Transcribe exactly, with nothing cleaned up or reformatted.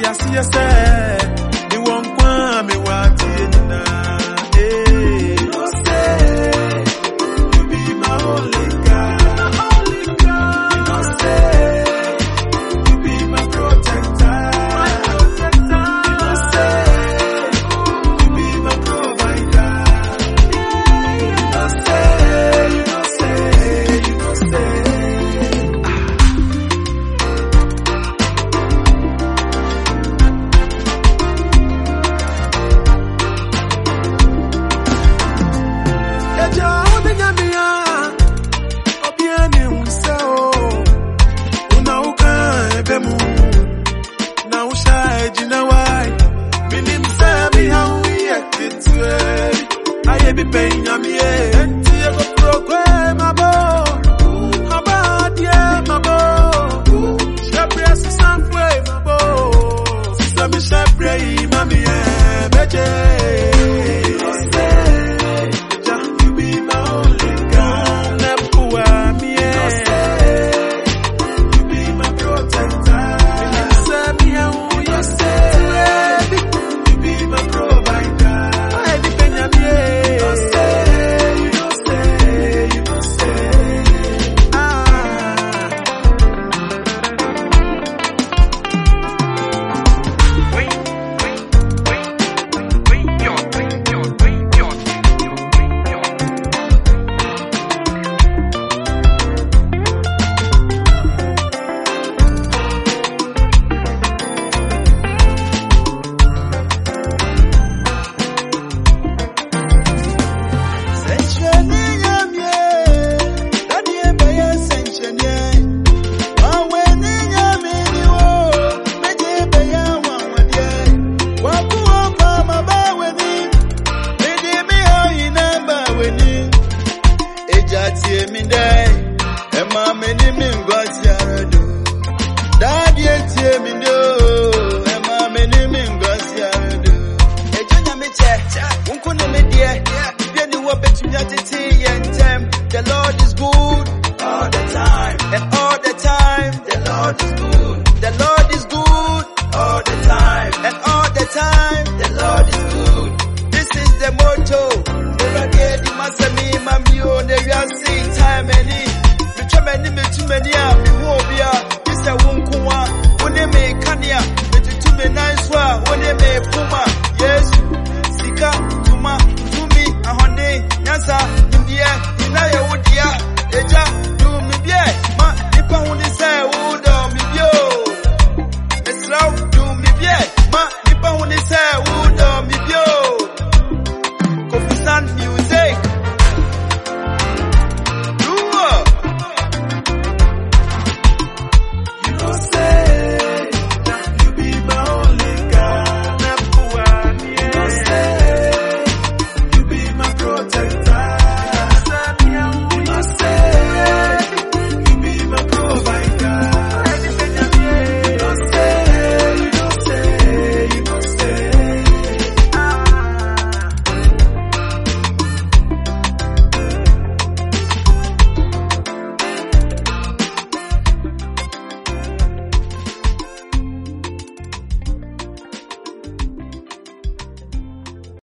I see you say, the one kwa me what you na. Eh, no say, you be my only God, my only God. No say, you be my protector, my protector. No say, you be my provider. No say, no say, no say. I be paying a me, and you go program my bow. How about yeah, my bow? Shepherd is some way, my bow. Some shepherd, mommy, yeah, beje. You be my only God, never poor me, you be my protector. You say me how you say, you be my provider. I be paying a me. Unko ne me die, bia ni wo betumi atete